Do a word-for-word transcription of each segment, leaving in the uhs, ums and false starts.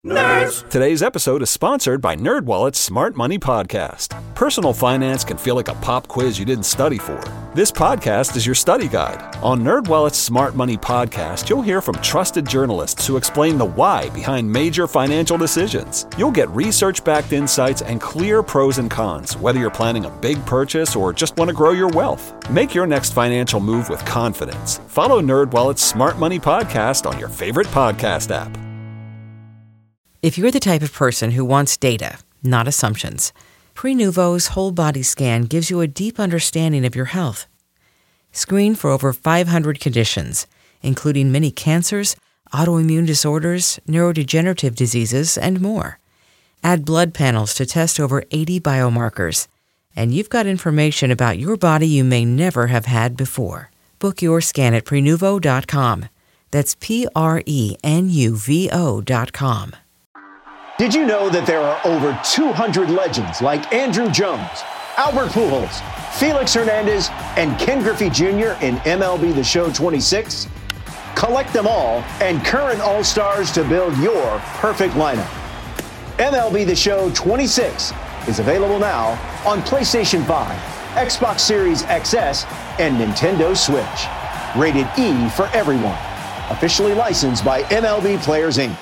Nerds! Today's episode is sponsored by NerdWallet's Smart Money Podcast. Personal finance can feel like a pop quiz you didn't study for. This podcast is your study guide. On NerdWallet's Smart Money Podcast, you'll hear from trusted journalists who explain the why behind major financial decisions. You'll get research-backed insights and clear pros and cons, whether you're planning a big purchase or just want to grow your wealth. Make your next financial move with confidence. Follow NerdWallet's Smart Money Podcast on your favorite podcast app. If you're the type of person who wants data, not assumptions, Prenuvo's whole body scan gives you a deep understanding of your health. Screen for over five hundred conditions, including many cancers, autoimmune disorders, neurodegenerative diseases, and more. Add blood panels to test over eighty biomarkers, and you've got information about your body you may never have had before. Book your scan at Prenuvo dot com. That's P R E N U V O dot com. Did you know that there are over two hundred legends like Andrew Jones, Albert Pujols, Felix Hernandez, and Ken Griffey Junior in M L B The Show twenty-six? Collect them all and current All-Stars to build your perfect lineup. M L B The Show twenty-six is available now on PlayStation five, Xbox Series X S, and Nintendo Switch. Rated E for everyone. Officially licensed by M L B Players, Incorporated.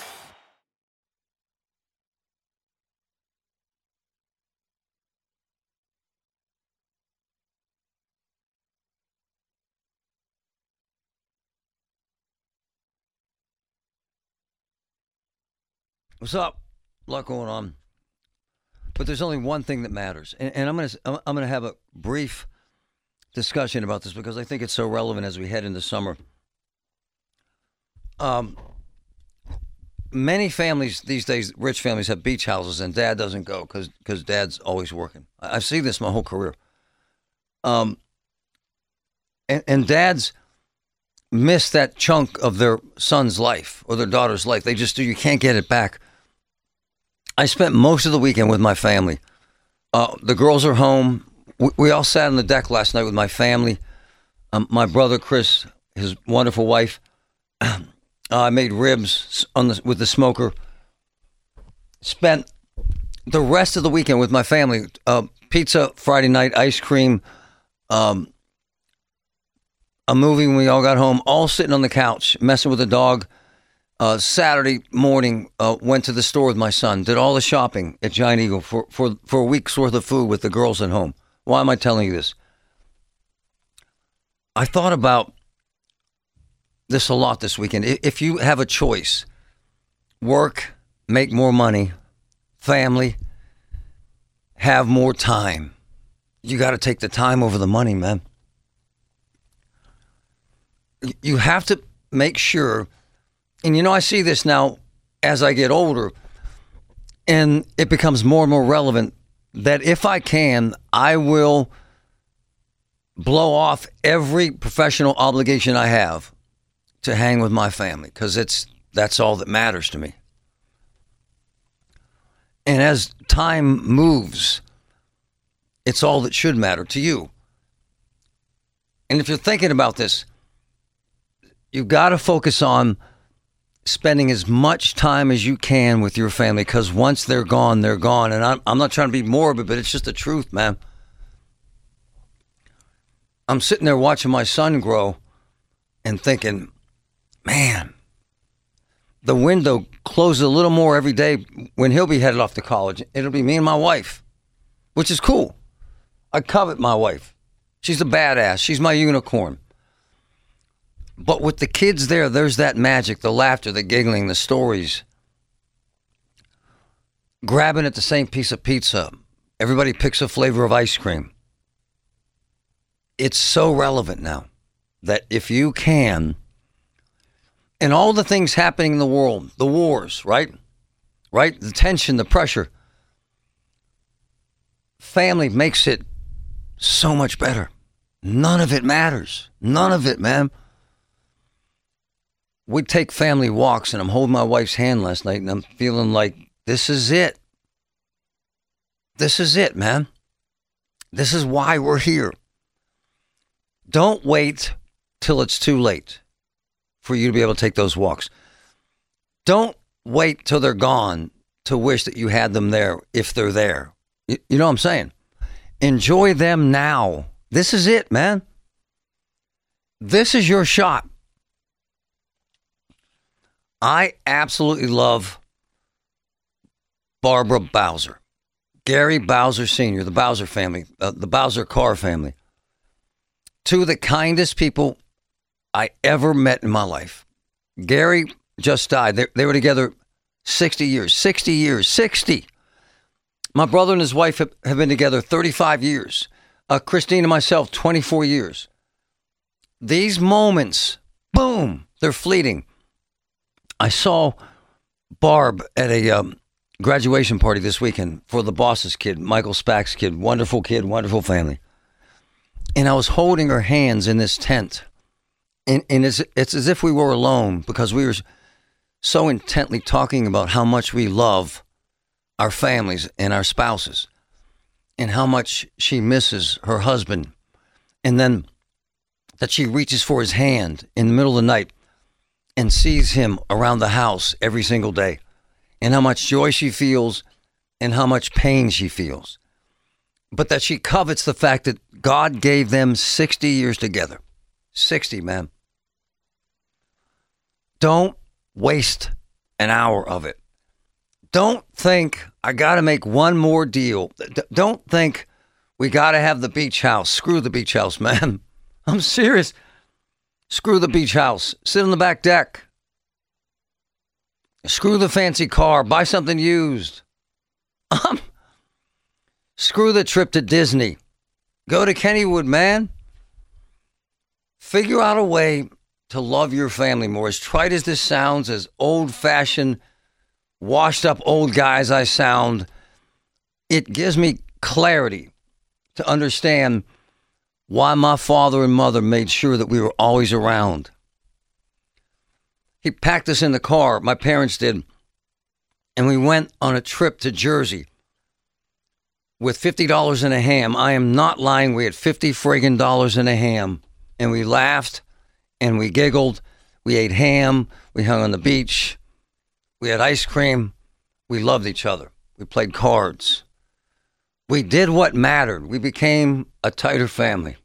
What's up? A lot going on, but there's only one thing that matters, and, and I'm gonna I'm gonna have a brief discussion about this because I think it's so relevant as we head into summer. Um, many families these days, rich families, have beach houses, and dad doesn't go because because dad's always working. I, I've seen this my whole career. Um, and, and dads miss that chunk of their son's life or their daughter's life. They just do. You can't get it back. I spent most of the weekend with my family. Uh, the girls are home. We, we all sat on the deck last night with my family. Um, my brother Chris, his wonderful wife. uh, I made ribs on the, with the smoker. Spent the rest of the weekend with my family. Uh, pizza Friday night, ice cream, um, a movie when we all got home, all sitting on the couch, messing with the dog. Uh, Saturday morning, uh, went to the store with my son, did all the shopping at Giant Eagle for, for, for a week's worth of food with the girls at home. Why am I telling you this? I thought about this a lot this weekend. If you have a choice, work, make more money, family, have more time, you got to take the time over the money, man. You have to make sure. And, you know, I see this now as I get older, and it becomes more and more relevant that if I can, I will blow off every professional obligation I have to hang with my family, because it's that's all that matters to me. And as time moves, it's all that should matter to you. And if you're thinking about this, you've got to focus on spending as much time as you can with your family, because once they're gone, they're gone. And I'm, I'm not trying to be morbid, but it's just the truth, man. I'm sitting there watching my son grow and thinking, man, the window closes a little more every day when he'll be headed off to college. It'll be me and my wife, which is cool. I covet my wife. She's a badass. She's my unicorn. But with the kids there, there's that magic, the laughter, the giggling, the stories. Grabbing at the same piece of pizza. Everybody picks a flavor of ice cream. It's so relevant now that if you can, and all the things happening in the world, the wars, right? Right? The tension, the pressure. Family makes it so much better. None of it matters. None of it, man. We take family walks, and I'm holding my wife's hand last night, and I'm feeling like this is it. This is it, man. This is why we're here. Don't wait till it's too late for you to be able to take those walks. Don't wait till they're gone to wish that you had them there if they're there. You, you know what I'm saying? Enjoy them now. This is it, man. This is your shot. I absolutely love Barbara Bowser, Gary Bowser Senior, the Bowser family, uh, the Bowser Carr family. Two of the kindest people I ever met in my life. Gary just died. They, they were together sixty years, sixty years, sixty. My brother and his wife have, have been together thirty-five years. Uh, Christine and myself, twenty-four years. These moments, boom, they're fleeting. I saw Barb at a um, graduation party this weekend for the boss's kid, Michael Spack's kid. Wonderful kid, wonderful family. And I was holding her hands in this tent. And, and it's, it's as if we were alone because we were so intently talking about how much we love our families and our spouses and how much she misses her husband. And then that she reaches for his hand in the middle of the night and sees him around the house every single day, and how much joy she feels and how much pain she feels. But that she covets the fact that God gave them sixty years together. sixty, man. Don't waste an hour of it. Don't think I got to make one more deal. D- don't think we got to have the beach house. Screw the beach house, man. I'm serious. Screw the beach house. Sit on the back deck. Screw the fancy car. Buy something used. Um, screw the trip to Disney. Go to Kennywood, man. Figure out a way to love your family more. As trite as this sounds, as old-fashioned, washed-up old guys I sound, it gives me clarity to understand why my father and mother made sure that we were always around. He packed us in the car, my parents did, and we went on a trip to Jersey with fifty dollars and a ham. I am not lying. We had fifty friggin' dollars and a ham, and we laughed and we giggled. We ate ham. We hung on the beach. We had ice cream. We loved each other. We played cards. We did what mattered. We became a tighter family.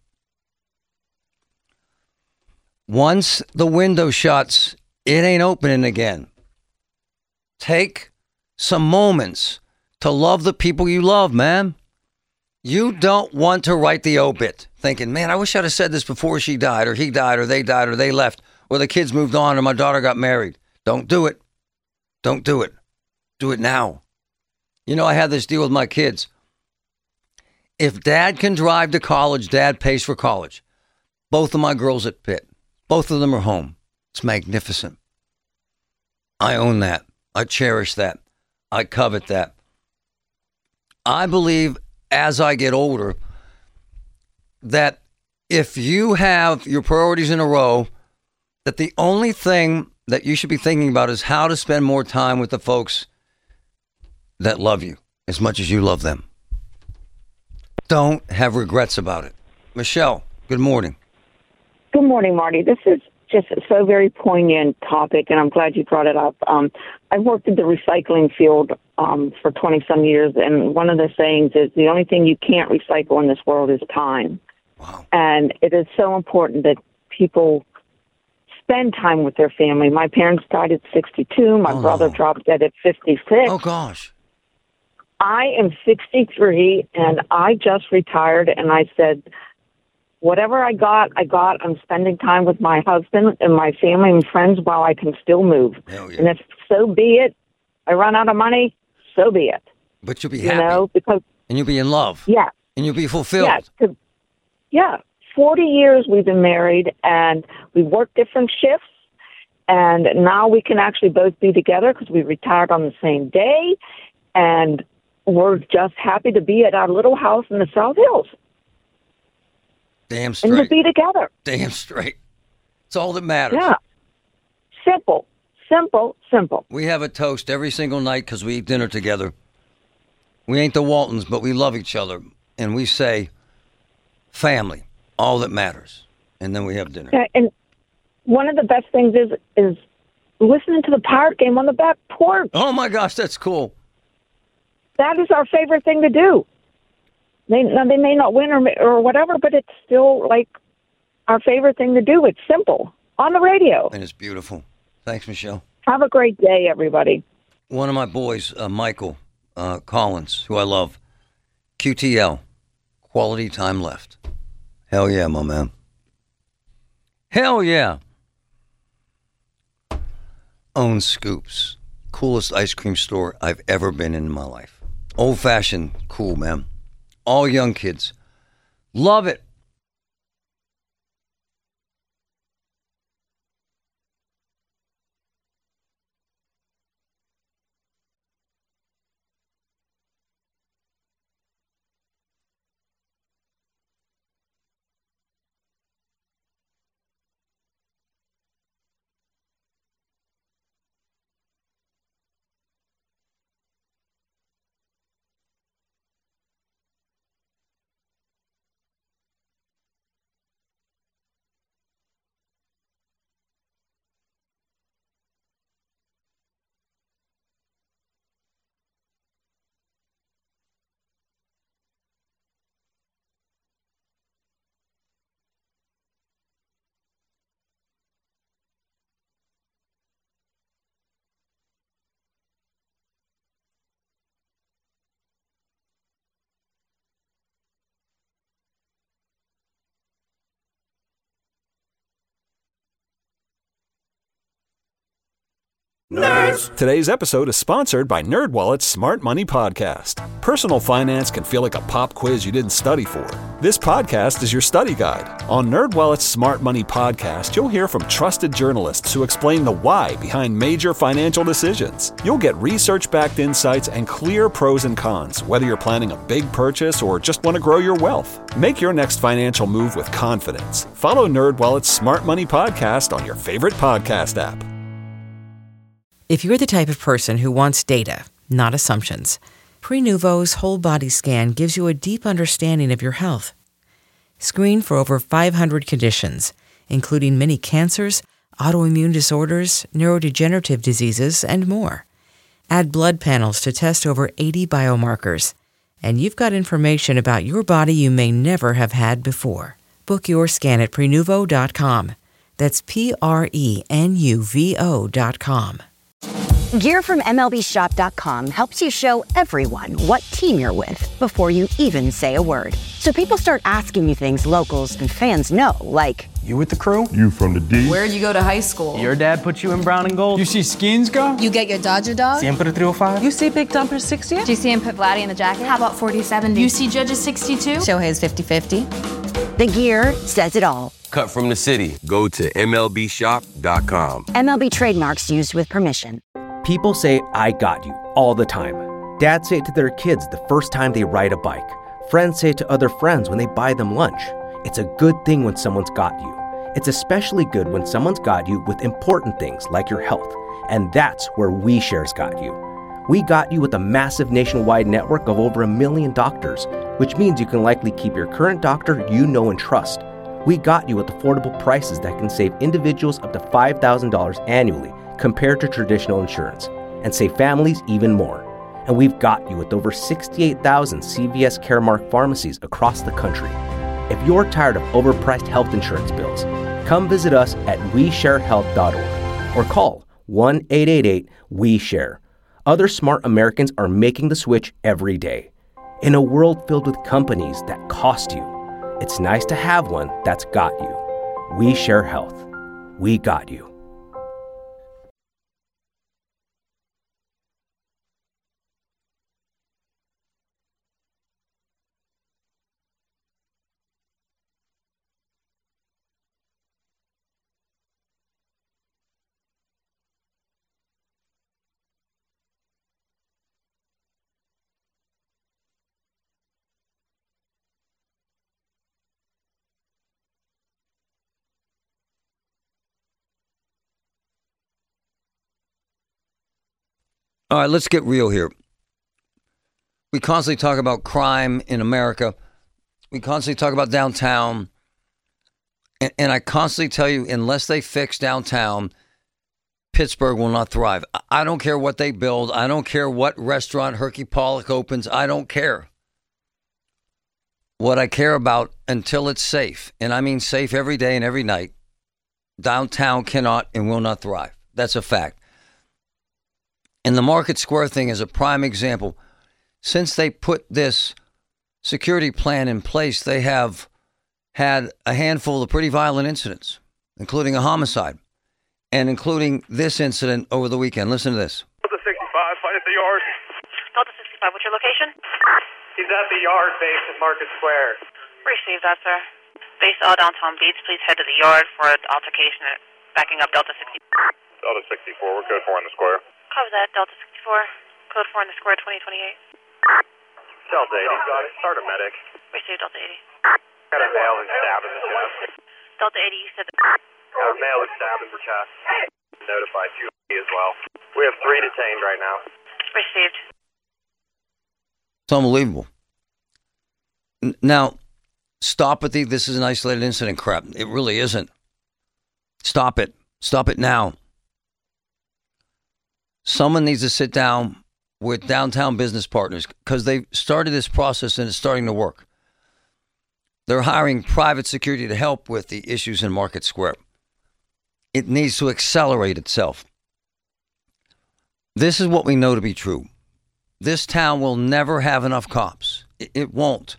Once the window shuts, it ain't opening again. Take some moments to love the people you love, man. You don't want to write the obit thinking, man, I wish I'd have said this before she died, or he died, or they died, or they left, or the kids moved on, or my daughter got married. Don't do it. Don't do it. Do it now. You know, I had this deal with my kids. If dad can drive to college, dad pays for college. Both of my girls at Pitt. Both of them are home. It's magnificent. I own that. I cherish that. I covet that. I believe as I get older that if you have your priorities in a row, that the only thing that you should be thinking about is how to spend more time with the folks that love you as much as you love them. Don't have regrets about it. Michelle, good morning. Good morning, Marty. This is just a so very poignant topic, and I'm glad you brought it up. Um, I've worked in the recycling field um, for twenty-some years, and one of the sayings is the only thing you can't recycle in this world is time. Wow. And it is so important that people spend time with their family. My parents died at sixty-two. My oh, brother no. dropped dead at fifty-six. Oh, gosh. I am sixty-three, and I just retired, and I said, whatever I got, I got. I'm spending time with my husband and my family and friends while I can still move. Hell yeah. And if so be it, I run out of money, so be it. But you'll be you happy. know, because and you'll be in love. Yeah. And you'll be fulfilled. Yeah. 'cause- yeah. forty years we've been married, and we work different shifts. And now we can actually both be together because we retired on the same day. And we're just happy to be at our little house in the South Hills. Damn And straight. to be together. Damn straight. It's all that matters. Yeah. Simple, simple, simple. We have a toast every single night because we eat dinner together. We ain't the Waltons, but we love each other. And we say, family, all that matters. And then we have dinner. Yeah, and one of the best things is is listening to the Pirate game on the back porch. Oh, my gosh, that's cool. That is our favorite thing to do. They, now, they may not win or, or whatever, but it's still like our favorite thing to do. It's simple. On the radio. And it's beautiful. Thanks, Michelle. Have a great day, everybody. One of my boys, uh, Michael uh, Collins, who I love, Q T L, quality time left. Hell yeah, my man. Hell yeah. Own Scoops. Coolest ice cream store I've ever been in, in my life. Old-fashioned cool, man. All young kids. Love it. Nerds! Today's episode is sponsored by NerdWallet's Smart Money Podcast. Personal finance can feel like a pop quiz you didn't study for. This podcast is your study guide. On NerdWallet's Smart Money Podcast, you'll hear from trusted journalists who explain the why behind major financial decisions. You'll get research-backed insights and clear pros and cons, whether you're planning a big purchase or just want to grow your wealth. Make your next financial move with confidence. Follow NerdWallet's Smart Money Podcast on your favorite podcast app. If you're the type of person who wants data, not assumptions, Prenuvo's whole body scan gives you a deep understanding of your health. Screen for over five hundred conditions, including many cancers, autoimmune disorders, neurodegenerative diseases, and more. Add blood panels to test over eighty biomarkers, and you've got information about your body you may never have had before. Book your scan at Prenuvo dot com. That's P R E N U V O dot com. Gear from M L B Shop dot com helps you show everyone what team you're with before you even say a word. So people start asking you things locals and fans know, like, you with the crew? You from the D? Where'd you go to high school? Your dad put you in brown and gold? You see skins go? You get your Dodger dog? Siempre three oh five? You see Big Dumper sixty? Do you see him put Vladdy in the jacket? How about forty seventy? You see Judge's sixty-two? Shohei's fifty fifty. The gear says it all. Cut from the city. Go to M L B Shop dot com. M L B trademarks used with permission. People say, I got you, all the time. Dads say it to their kids the first time they ride a bike. Friends say it to other friends when they buy them lunch. It's a good thing when someone's got you. It's especially good when someone's got you with important things like your health. And that's where WeShare's got you. We got you with a massive nationwide network of over a million doctors, which means you can likely keep your current doctor you know and trust. We got you with affordable prices that can save individuals up to five thousand dollars annually compared to traditional insurance, and save families even more. And we've got you with over sixty-eight thousand C V S Caremark pharmacies across the country. If you're tired of overpriced health insurance bills, come visit us at we share health dot org or call one eight eight eight W E share. Other smart Americans are making the switch every day. In a world filled with companies that cost you, it's nice to have one that's got you. We Share Health. We got you. All right, let's get real here. We constantly talk about crime in America. We constantly talk about downtown. And, and I constantly tell you, unless they fix downtown, Pittsburgh will not thrive. I don't care what they build. I don't care what restaurant Herky Pollock opens. I don't care. What I care about, until it's safe, and I mean safe every day and every night, downtown cannot and will not thrive. That's a fact. And the Market Square thing is a prime example. Since they put this security plan in place, they have had a handful of pretty violent incidents, including a homicide, and including this incident over the weekend. Listen to this. Delta sixty-five, fight at the yard. Delta sixty-five, what's your location? He's at the yard base at Market Square. Received that, sir. Base all downtown beats, please head to the yard for an altercation backing up Delta sixty-four. Delta sixty-four, we're code four in the square. Cover that, Delta sixty-four. Code four in the square, twenty twenty-eight. Delta eighty, got it. Start a medic. Received, Delta eighty. Got a male who's stabbed in the chest. Delta eighty, you said that. Got a male who's stabbed in the chest. Notified two as well. We have three detained right now. Received. It's unbelievable. N- Now, stop with the this is an isolated incident crap. It really isn't. Stop it. Stop it now. Someone needs to sit down with downtown business partners because they've started this process and it's starting to work. They're hiring private security to help with the issues in Market Square. It needs to accelerate itself. This is what we know to be true. This town will never have enough cops. It, it won't.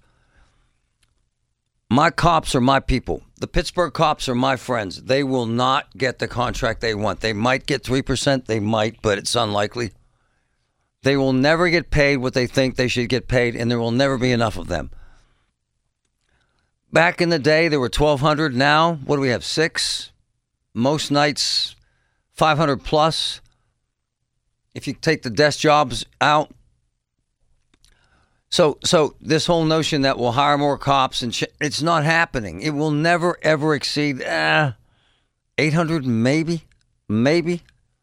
My cops are my people. The Pittsburgh cops are my friends. They will not get the contract they want. They might get three percent. They might, but it's unlikely. They will never get paid what they think they should get paid, and there will never be enough of them. Back in the day, there were twelve hundred. Now, what do we have, six? Most nights, five hundred plus. If you take the desk jobs out. So so this whole notion that we'll hire more cops, and sh- it's not happening. It will never, ever exceed uh, eight hundred, maybe, maybe.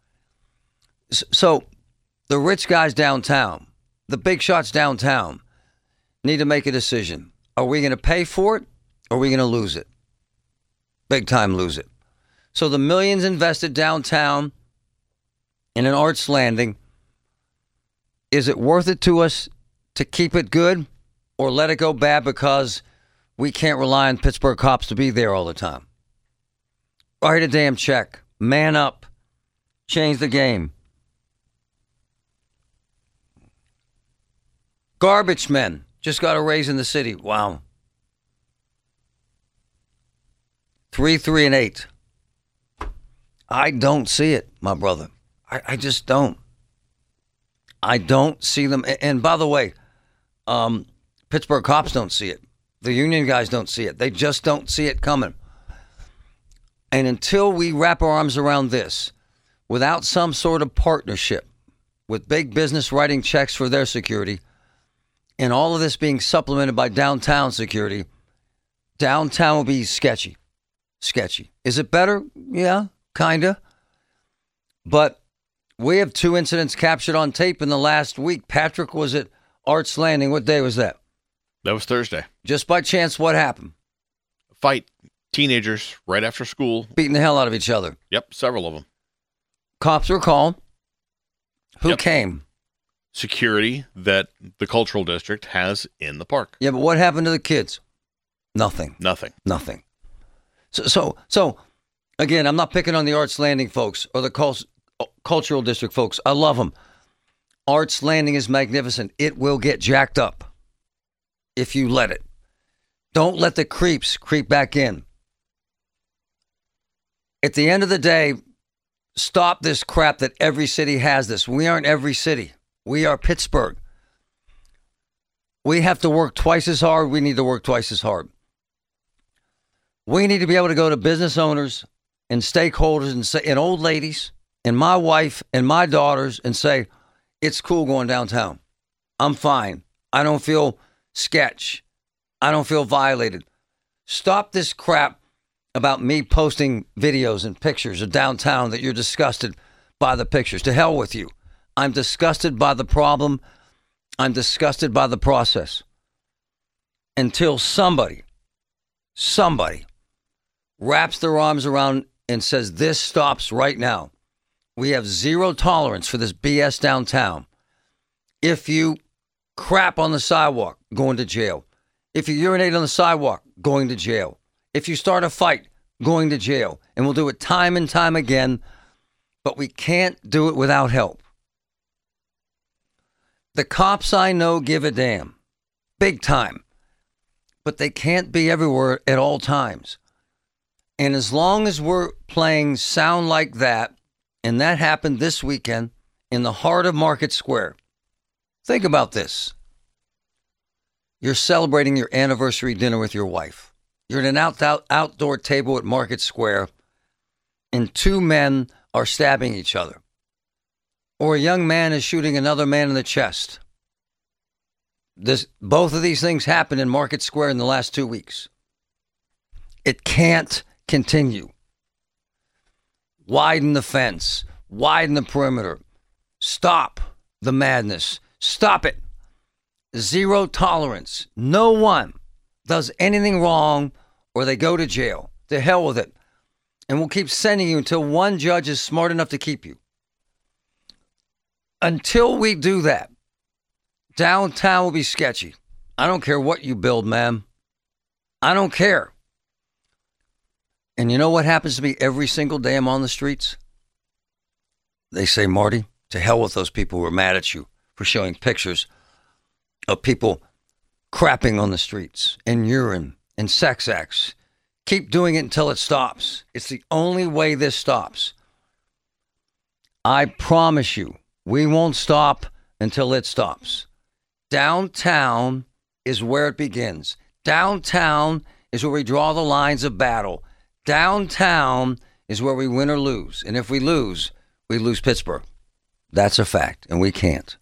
So the rich guys downtown, the big shots downtown, need to make a decision. Are we going to pay for it, or are we going to lose it? Big time lose it. So the millions invested downtown in an Arts Landing, is it worth it to us to keep it good or let it go bad because we can't rely on Pittsburgh cops to be there all the time? Write a damn check. Man up. Change the game. Garbage men just got a raise in the city. Wow. Three, three, and eight. I don't see it, my brother. I, I just don't. I don't see them. And by the way, um, Pittsburgh cops don't see it. The union guys don't see it. They just don't see it coming. And until we wrap our arms around this, without some sort of partnership with big business writing checks for their security, and all of this being supplemented by downtown security, downtown will be sketchy. Sketchy. Is it better? Yeah, kind of. But we have two incidents captured on tape in the last week. Patrick was at Arts Landing. What day was that? That was Thursday. Just by chance, what happened? Fight. Teenagers right after school. Beating the hell out of each other. Yep, several of them. Cops were called. Who Yep. came? Security that the cultural district has in the park. Yeah, but what happened to the kids? Nothing. Nothing. Nothing. So, so, so again, I'm not picking on the Arts Landing folks or the cult- cultural district folks. I love them. Arts Landing is magnificent. It will get jacked up if you let it. Don't let the creeps creep back in. At the end of the day, stop this crap that every city has this. We aren't every city. We are Pittsburgh. We have to work twice as hard. We need to work twice as hard. We need to be able to go to business owners and stakeholders and say, and old ladies and my wife and my daughters and say, it's cool going downtown. I'm fine. I don't feel sketch. I don't feel violated. Stop this crap about me posting videos and pictures of downtown that you're disgusted by the pictures. To hell with you. I'm disgusted by the problem. I'm disgusted by the process. Until somebody, somebody wraps their arms around and says, this stops right now. We have zero tolerance for this B S downtown. If you crap on the sidewalk, going to jail. If you urinate on the sidewalk, going to jail. If you start a fight, going to jail. And we'll do it time and time again, but we can't do it without help. The cops I know give a damn, big time, but they can't be everywhere at all times. And as long as we're playing sound like that, and that happened this weekend in the heart of Market Square, think about this. You're celebrating your anniversary dinner with your wife. You're at an out, out, outdoor table at Market Square, and two men are stabbing each other. Or a young man is shooting another man in the chest. This, both of these things happened in Market Square in the last two weeks. It can't continue. Widen the fence. Widen the perimeter. Stop the madness. Stop it. Zero tolerance. No one does anything wrong or they go to jail. To hell with it. And we'll keep sending you until one judge is smart enough to keep you. Until we do that, downtown will be sketchy. I don't care what you build, ma'am. I don't care. And you know what happens to me every single day I'm on the streets? They say, Marty, to hell with those people who are mad at you for showing pictures of people crapping on the streets and urine and sex acts. Keep doing it until it stops. It's the only way this stops. I promise you, we won't stop until it stops. Downtown is where it begins. Downtown is where we draw the lines of battle. Downtown is where we win or lose. And if we lose, we lose Pittsburgh. That's a fact, and we can't.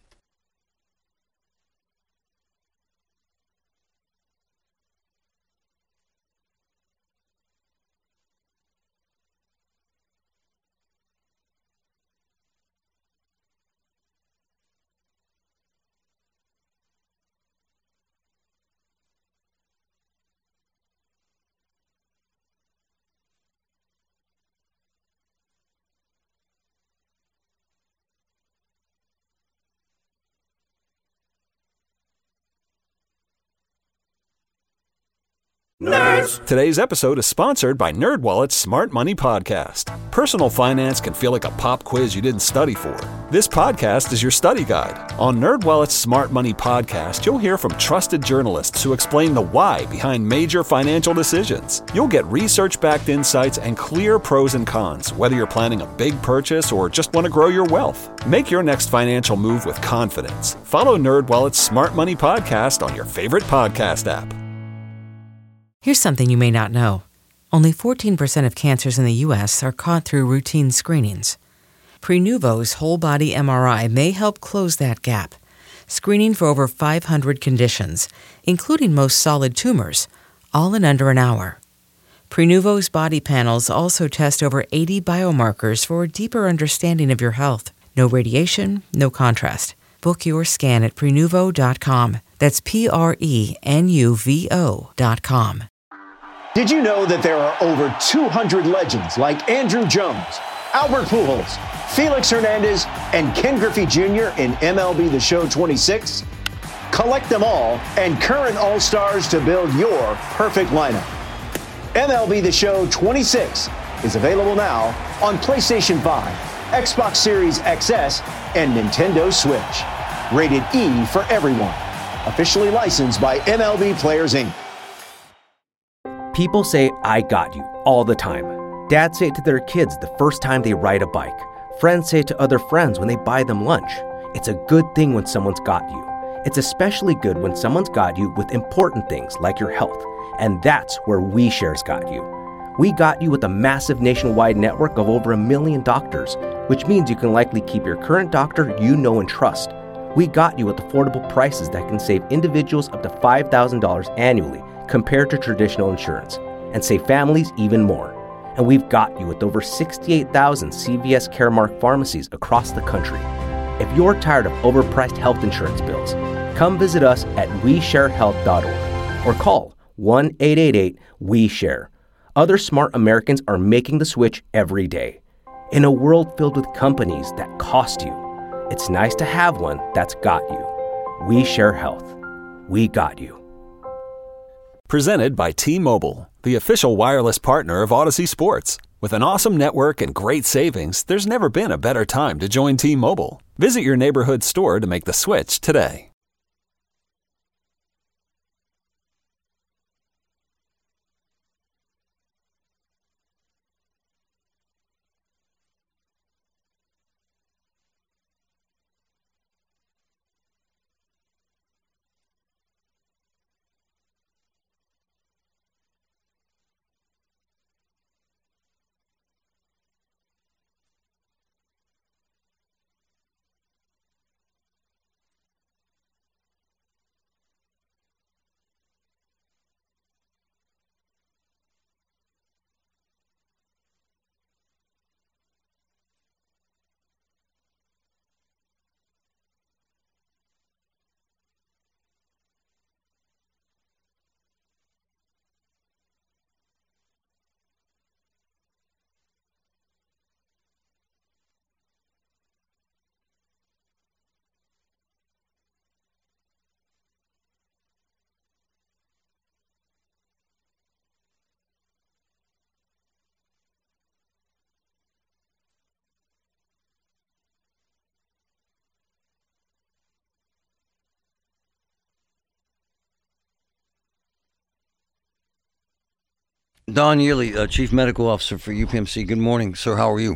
Nerds! Today's episode is sponsored by NerdWallet's Smart Money Podcast. Personal finance can feel like a pop quiz you didn't study for. This podcast is your study guide. On NerdWallet's Smart Money Podcast, you'll hear from trusted journalists who explain the why behind major financial decisions. You'll get research-backed insights and clear pros and cons, whether you're planning a big purchase or just want to grow your wealth. Make your next financial move with confidence. Follow NerdWallet's Smart Money Podcast on your favorite podcast app. Here's something you may not know. Only fourteen percent of cancers in the U S are caught through routine screenings. Prenuvo's whole-body M R I may help close that gap, screening for over five hundred conditions, including most solid tumors, all in under an hour. Prenuvo's body panels also test over eighty biomarkers for a deeper understanding of your health. No radiation, no contrast. Book your scan at Prenuvo dot com. That's P R E N U V O dot com. Did you know that there are over two hundred legends like Andrew Jones, Albert Pujols, Felix Hernandez, and Ken Griffey Junior in M L B The Show twenty-six? Collect them all and current All-Stars to build your perfect lineup. M L B The Show twenty-six is available now on PlayStation five, Xbox Series X S, and Nintendo Switch. Rated E for everyone. Officially licensed by M L B Players, Incorporated. People say, I got you, all the time. Dads say it to their kids the first time they ride a bike. Friends say it to other friends when they buy them lunch. It's a good thing when someone's got you. It's especially good when someone's got you with important things like your health. And that's where WeShare's got you. We got you with a massive nationwide network of over a million doctors, which means you can likely keep your current doctor you know and trust. We got you with affordable prices that can save individuals up to five thousand dollars annually compared to traditional insurance, and save families even more. And we've got you with over sixty-eight thousand C V S Caremark pharmacies across the country. If you're tired of overpriced health insurance bills, come visit us at we share health dot org or call one eight eight eight W E S H A R E. Other smart Americans are making the switch every day. In a world filled with companies that cost you, it's nice to have one that's got you. We share health. We got you. Presented by T-Mobile, the official wireless partner of Odyssey Sports. With an awesome network and great savings, there's never been a better time to join T-Mobile. Visit your neighborhood store to make the switch today. Don Yearly, uh, Chief Medical Officer for U P M C. Good morning, sir. How are you?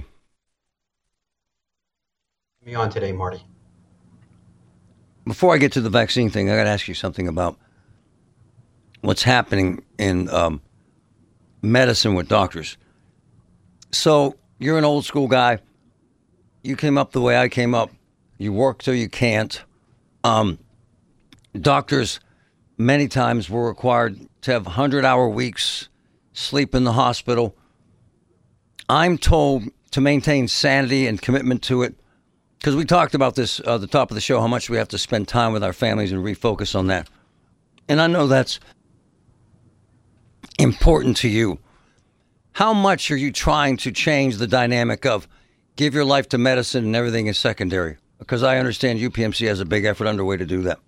Me on today, Marty. Before I get to the vaccine thing, I got to ask you something about what's happening in um, medicine with doctors. So you're an old school guy. You came up the way I came up. You work till you can't. Um, doctors many times were required to have hundred-hour weeks, sleep in the hospital. I'm told to maintain sanity and commitment to it, because we talked about this uh, at the top of the show, how much we have to spend time with our families and refocus on that. And I know that's important to you. How much are you trying to change the dynamic of give your life to medicine and everything is secondary? Because I understand U P M C has a big effort underway to do that.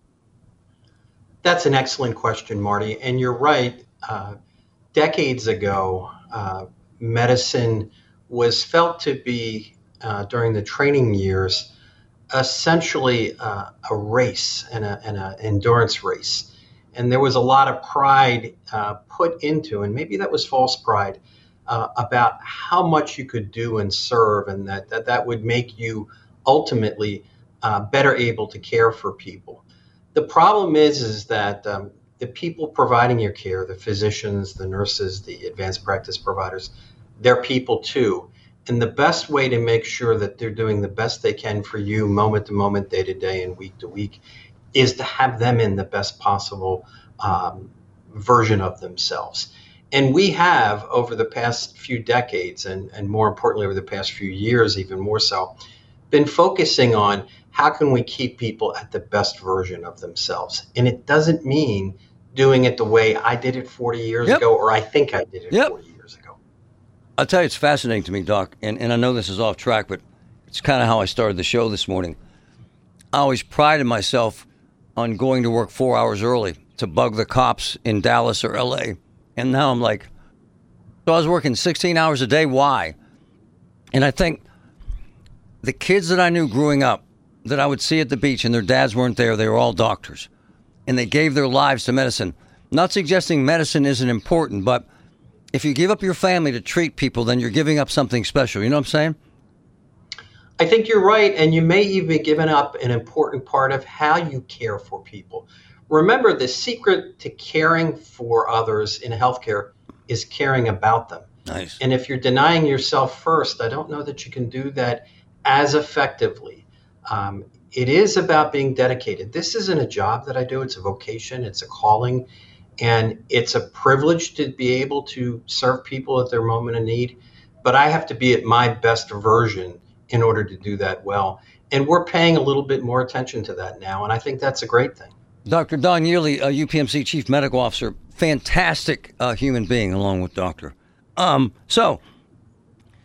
That's an excellent question, Marty. And you're right. Uh, decades ago, uh, medicine was felt to be, uh, during the training years, essentially uh, a race and an endurance race. And there was a lot of pride uh, put into, and maybe that was false pride, uh, about how much you could do and serve, and that that, that would make you ultimately uh, better able to care for people. The problem is, is that um, the people providing your care, the physicians, the nurses, the advanced practice providers, they're people too. And the best way to make sure that they're doing the best they can for you moment to moment, day to day, and week to week is to have them in the best possible um, version of themselves. And we have, over the past few decades, and, and more importantly, over the past few years, even more so, been focusing on how can we keep people at the best version of themselves. And it doesn't mean doing it the way I did it forty years Yep. ago, or I think I did it Yep. forty years ago. I'll tell you, it's fascinating to me, Doc, and, and I know this is off track, but it's kind of how I started the show this morning. I always prided myself on going to work four hours early to bug the cops in Dallas or L A. And now I'm like, so I was working sixteen hours a day. Why? And I think the kids that I knew growing up that I would see at the beach and their dads weren't there, they were all doctors. And they gave their lives to medicine. Not suggesting medicine isn't important, but if you give up your family to treat people, then you're giving up something special. You know what I'm saying? I think you're right, and you may even be giving up an important part of how you care for people. Remember, the secret to caring for others in healthcare is caring about them. Nice. And if you're denying yourself first, I don't know that you can do that as effectively. Um, it is about being dedicated. This isn't a job that I do. It's a vocation. It's a calling. And it's a privilege to be able to serve people at their moment of need. But I have to be at my best version in order to do that well. And we're paying a little bit more attention to that now. And I think that's a great thing. Doctor Don Yearly, uh, U P M C Chief Medical Officer, fantastic uh, human being along with Doctor. Um, so,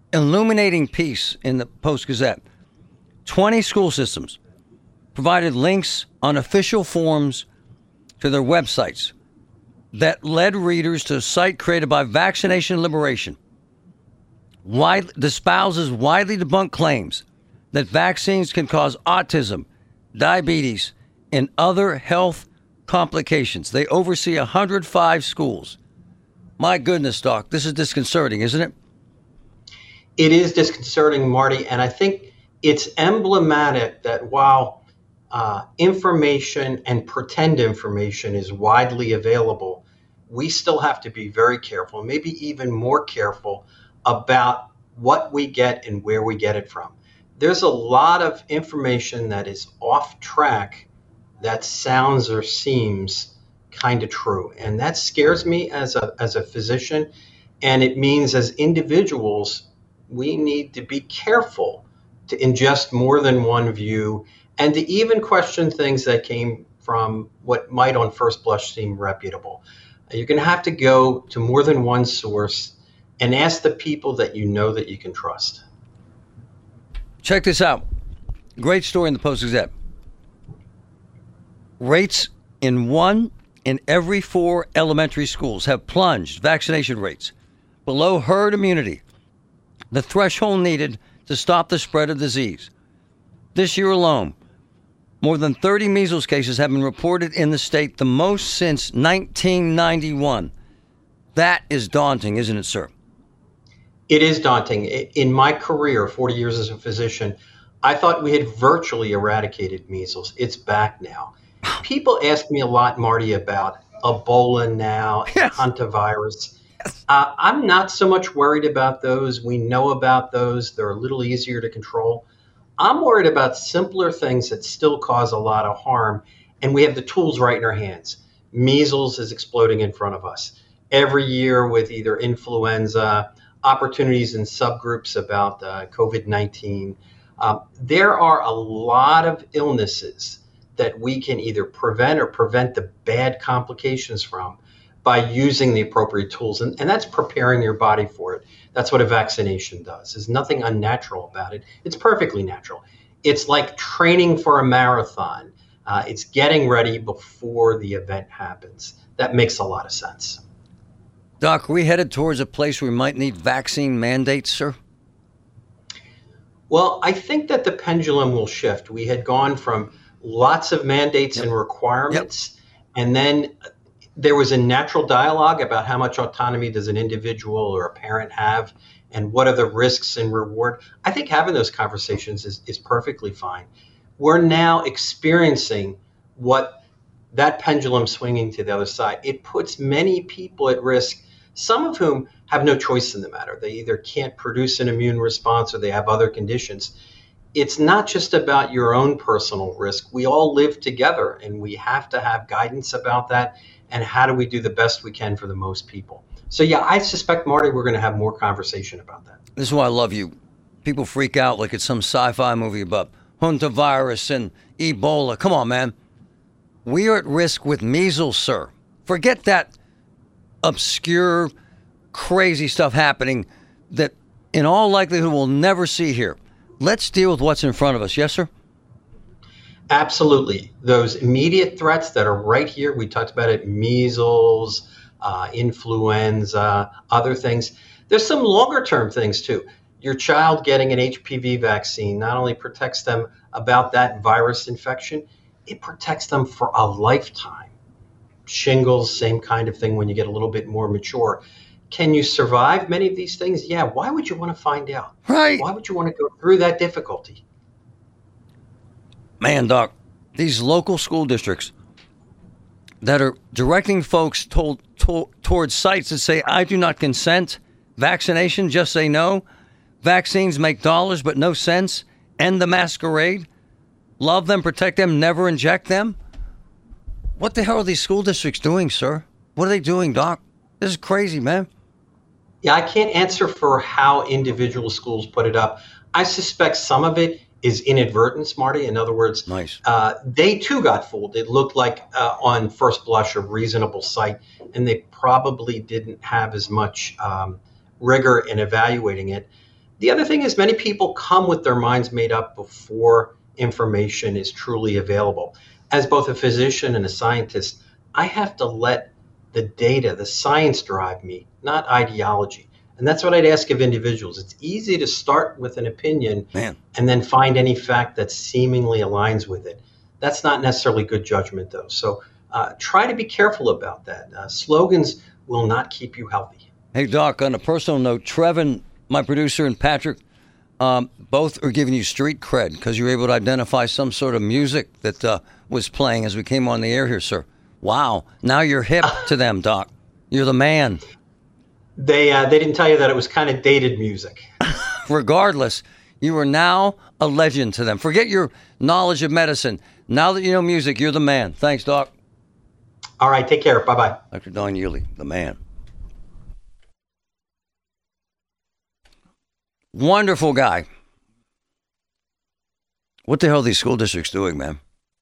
illuminating piece in the Post-Gazette. twenty school systems provided links on official forms to their websites that led readers to a site created by Vaccination Liberation. Wide, the spouses widely debunked claims that vaccines can cause autism, diabetes, and other health complications. They oversee one hundred five schools. My goodness, Doc, this is disconcerting, isn't it? It is disconcerting, Marty, and I think it's emblematic that while uh, information and pretend information is widely available, we still have to be very careful, maybe even more careful about what we get and where we get it from. There's a lot of information that is off track that sounds or seems kind of true. And that scares me as a as a physician. And it means as individuals, we need to be careful to ingest more than one view and to even question things that came from what might on first blush seem reputable. You're going to have to go to more than one source and ask the people that you know that you can trust. Check this out. Great story in the Post-Gazette. Rates in one in every four elementary schools have plunged, vaccination rates, below herd immunity, the threshold needed to stop the spread of disease. This year alone, more than thirty measles cases have been reported in the state, the most since nineteen ninety-one. That is daunting, isn't it, sir? It is daunting. In my career, forty years as a physician, I thought we had virtually eradicated measles. It's back now. People ask me a lot, Marty, about Ebola now, yes. hantavirus. Yes. Uh, I'm not so much worried about those. We know about those. They're a little easier to control. I'm worried about simpler things that still cause a lot of harm, and we have the tools right in our hands. Measles is exploding in front of us. Every year with either influenza, opportunities in subgroups about uh, COVID nineteen. Um, there are a lot of illnesses that we can either prevent or prevent the bad complications from by using the appropriate tools. And, and that's preparing your body for it. That's what a vaccination does. There's nothing unnatural about it. It's perfectly natural. It's like training for a marathon. Uh, it's getting ready before the event happens. That makes a lot of sense. Doc, are we headed towards a place where we might need vaccine mandates, sir? Well, I think that the pendulum will shift. We had gone from lots of mandates yep. and requirements, yep. and then there was a natural dialogue about how much autonomy does an individual or a parent have, and what are the risks and reward. I think having those conversations is, is perfectly fine. We're now experiencing what that pendulum swinging to the other side. It puts many people at risk, some of whom have no choice in the matter. They either can't produce an immune response or they have other conditions. It's not just about your own personal risk. We all live together, and we have to have guidance about that. And how do we do the best we can for the most people? So, yeah, I suspect, Marty, we're going to have more conversation about that. This is why I love you. People freak out like it's some sci-fi movie about hantavirus and Ebola. Come on, man. We are at risk with measles, sir. Forget that obscure, crazy stuff happening that in all likelihood we'll never see here. Let's deal with what's in front of us. Yes, sir? Absolutely. Those immediate threats that are right here, we talked about it, measles, uh, influenza, other things. There's some longer term things too. Your child getting an H P V vaccine not only protects them about that virus infection, it protects them for a lifetime. Shingles, same kind of thing when you get a little bit more mature. Can you survive many of these things? Yeah. Why would you want to find out? Right. Why would you want to go through that difficulty? Man, Doc, these local school districts that are directing folks told, to, towards sites that say, I do not consent, vaccination, just say no, vaccines make dollars but no sense, end the masquerade, love them, protect them, never inject them. What the hell are these school districts doing, sir? What are they doing, Doc? This is crazy, man. Yeah, I can't answer for how individual schools put it up. I suspect some of it is inadvertence, Marty. In other words, nice. uh, they too got fooled. It looked like uh, on first blush a reasonable site, and they probably didn't have as much um, rigor in evaluating it. The other thing is many people come with their minds made up before information is truly available. As both a physician and a scientist, I have to let the data, the science drive me, not ideology. And that's what I'd ask of individuals. It's easy to start with an opinion Man. and then find any fact that seemingly aligns with it. That's not necessarily good judgment, though. So uh, try to be careful about that. Uh, slogans will not keep you healthy. Hey, Doc, on a personal note, Trevin, my producer, and Patrick, um, both are giving you street cred because you were able to identify some sort of music that uh, was playing as we came on the air here, sir. Wow. Now you're hip to them, Doc. You're the man. They uh, they didn't tell you that it was kind of dated music. Regardless, you are now a legend to them. Forget your knowledge of medicine. Now that you know music, you're the man. Thanks, Doc. All right, take care. Bye-bye. Doctor Don Euly, the man. Wonderful guy. What the hell are these school districts doing, man?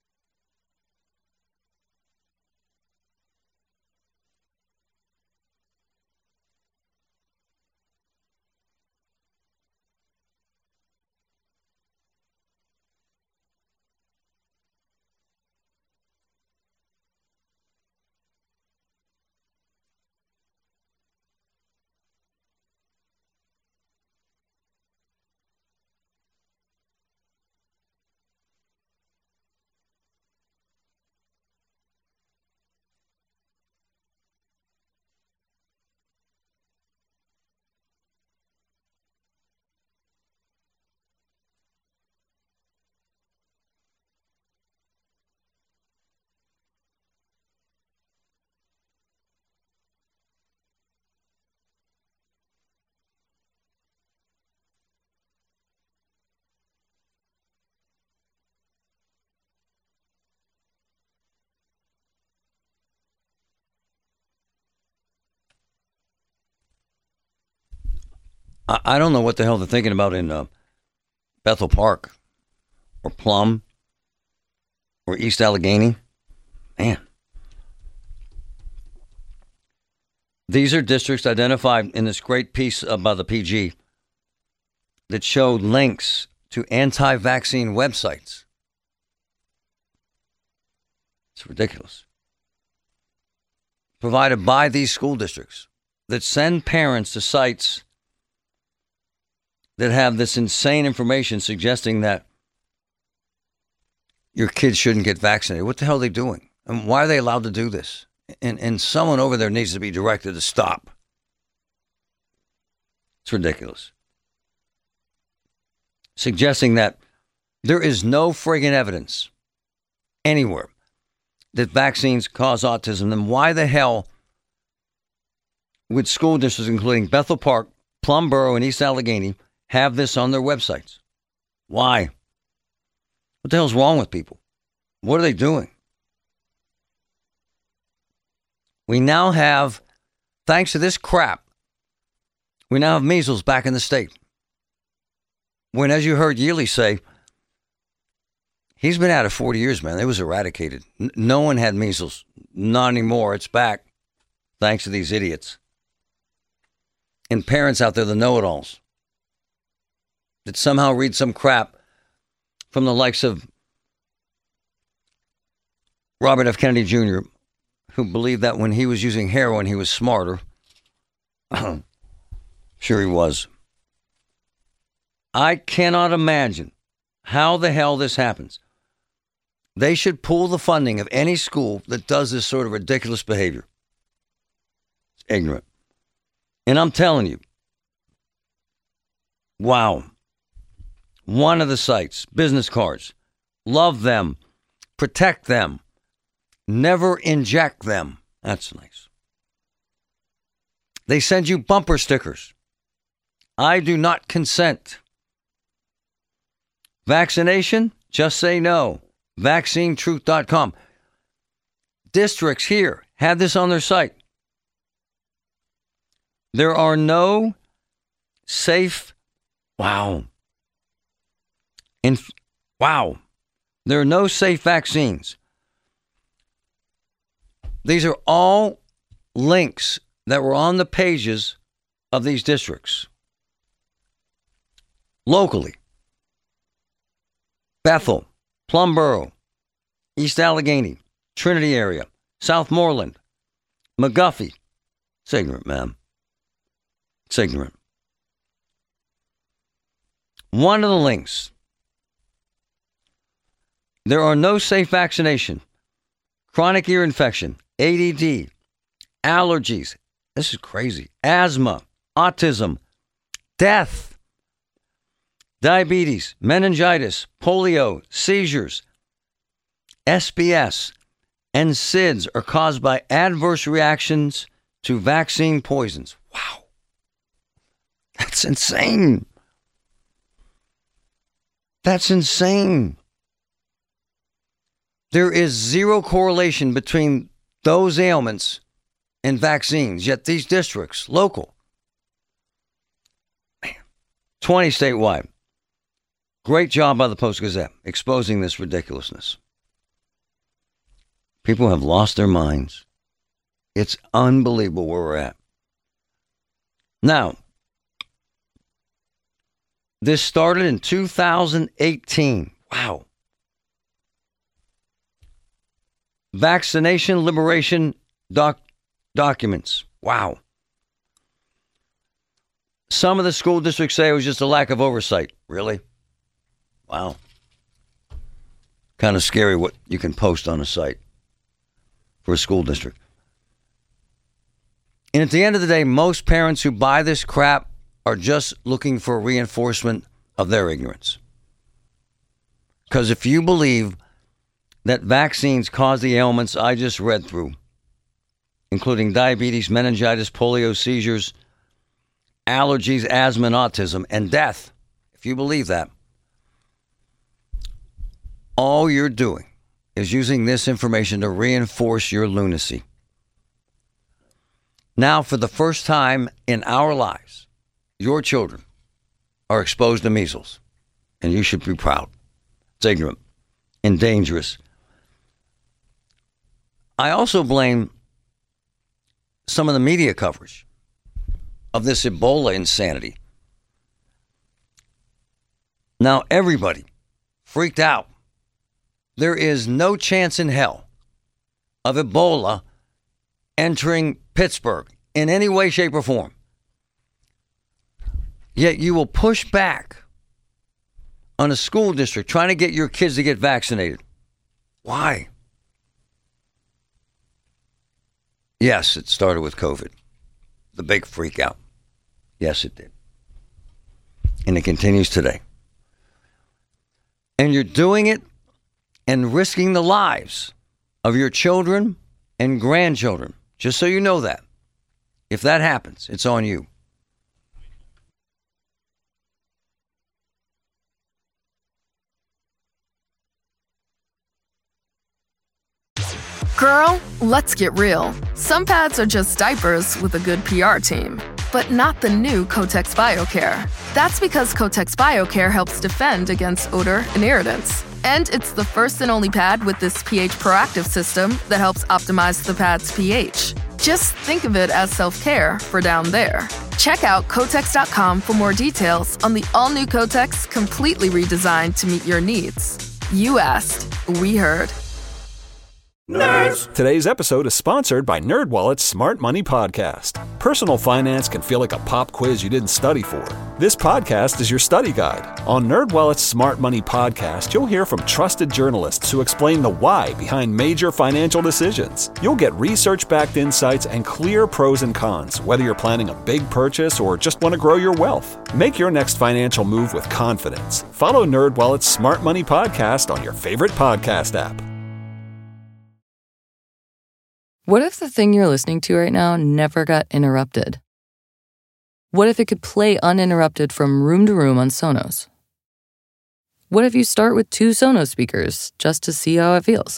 I don't know what the hell they're thinking about in uh, Bethel Park or Plum or East Allegheny. Man. These are districts identified in this great piece uh, by the P G that showed links to anti-vaccine websites. It's ridiculous. Provided by these school districts that send parents to sites that have this insane information suggesting that your kids shouldn't get vaccinated. What the hell are they doing? And why are they allowed to do this? And and someone over there needs to be directed to stop. It's ridiculous. Suggesting that there is no friggin' evidence anywhere that vaccines cause autism. Then why the hell would school districts, including Bethel Park, Plum Borough, and East Allegheny, have this on their websites? Why? What the hell's wrong with people? What are they doing? We now have, thanks to this crap, we now have measles back in the state. When, as you heard Euly say, he's been out of forty years, man. It was eradicated. N- no one had measles. Not anymore. It's back. Thanks to these idiots. And parents out there, the know-it-alls, that somehow read some crap from the likes of Robert F. Kennedy Junior, who believed that when he was using heroin, he was smarter. Sure he was. I cannot imagine how the hell this happens. They should pull the funding of any school that does this sort of ridiculous behavior. It's ignorant. And I'm telling you, wow. One of the sites, business cards, love them, protect them, never inject them. That's nice. They send you bumper stickers. I do not consent. Vaccination? Just say no. vaccine truth dot com. Districts here have this on their site. There are no safe, wow. In, wow. There are no safe vaccines. These are all links that were on the pages of these districts. locally. Bethel, Plumboro, East Allegheny, Trinity area, Southmoreland, McGuffey. It's ignorant, man. It's ignorant. One of the links. There are no safe vaccination. Chronic ear infection, A D D, allergies. This is crazy. Asthma, autism, death, diabetes, meningitis, polio, seizures, S B S, and S I D S are caused by adverse reactions to vaccine poisons. Wow. That's insane. That's insane. There is zero correlation between those ailments and vaccines, yet these districts, local, man, twenty statewide. Great job by the Post-Gazette exposing this ridiculousness. People have lost their minds. It's unbelievable where we're at. Now, this started in two thousand eighteen. Wow. Vaccination Liberation doc- documents. Wow. Some of the school districts say it was just a lack of oversight. Really? Wow. Kind of scary what you can post on a site for a school district. And at the end of the day, most parents who buy this crap are just looking for reinforcement of their ignorance. Because if you believe that vaccines cause the ailments I just read through, including diabetes, meningitis, polio, seizures, allergies, asthma, and autism, and death, if you believe that, all you're doing is using this information to reinforce your lunacy. Now, for the first time in our lives, your children are exposed to measles, and you should be proud. It's ignorant and dangerous. I also blame some of the media coverage of this Ebola insanity. Now, everybody freaked out. There is no chance in hell of Ebola entering Pittsburgh in any way, shape, or form. Yet you will push back on a school district trying to get your kids to get vaccinated. Why? Yes, it started with COVID. The big freak out. Yes, it did. And it continues today. And you're doing it and risking the lives of your children and grandchildren. Just so you know that. If that happens, it's on you. Girl, let's get real. Some pads are just diapers with a good P R team, but not the new Kotex BioCare. That's because Kotex BioCare helps defend against odor and irritants. And it's the first and only pad with this pH proactive system that helps optimize the pad's pH. Just think of it as self-care for down there. Check out Kotex dot com for more details on the all-new Kotex, completely redesigned to meet your needs. You asked, we heard. Nerds! Today's episode is sponsored by NerdWallet's Smart Money Podcast. Personal finance can feel like a pop quiz you didn't study for. This podcast is your study guide. On NerdWallet's Smart Money Podcast, you'll hear from trusted journalists who explain the why behind major financial decisions. You'll get research-backed insights and clear pros and cons, whether you're planning a big purchase or just want to grow your wealth. Make your next financial move with confidence. Follow NerdWallet's Smart Money Podcast on your favorite podcast app. What if the thing you're listening to right now never got interrupted? What if it could play uninterrupted from room to room on Sonos? What if you start with two Sonos speakers just to see how it feels?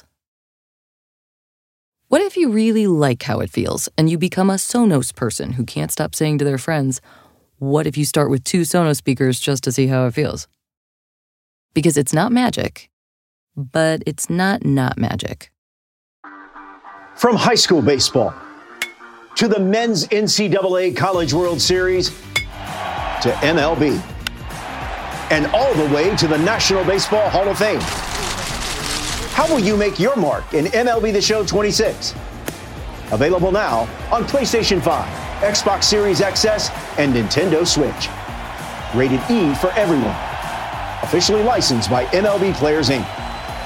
What if you really like how it feels and you become a Sonos person who can't stop saying to their friends, what if you start with two Sonos speakers just to see how it feels? Because it's not magic, but it's not not magic. From high school baseball to the men's N C double A College World Series to M L B. and all the way to the National Baseball Hall of Fame. How will you make your mark in M L B The Show twenty-six? Available now on PlayStation five, Xbox Series X S, and Nintendo Switch. Rated E for everyone. Officially licensed by M L B Players, Incorporated.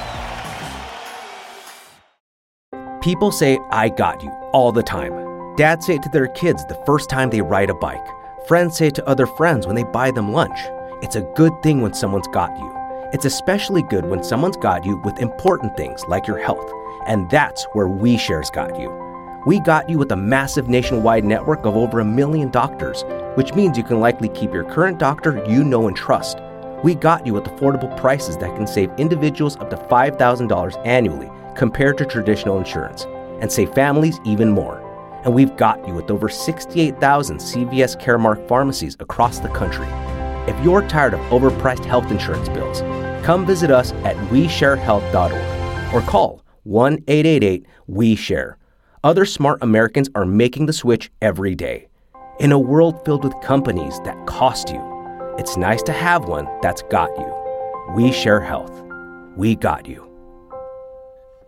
People say, "I got you," all the time. Dads say it to their kids the first time they ride a bike. Friends say it to other friends when they buy them lunch. It's a good thing when someone's got you. It's especially good when someone's got you with important things like your health. And that's where WeShare's got you. We got you with a massive nationwide network of over a million doctors, which means you can likely keep your current doctor you know and trust. We got you with affordable prices that can save individuals up to five thousand dollars annually compared to traditional insurance, and save families even more. And we've got you with over sixty-eight thousand C V S Caremark pharmacies across the country. If you're tired of overpriced health insurance bills, come visit us at we share health dot org or call one eight eight eight we share. Other smart Americans are making the switch every day. In a world filled with companies that cost you, it's nice to have one that's got you. We Share Health. We got you.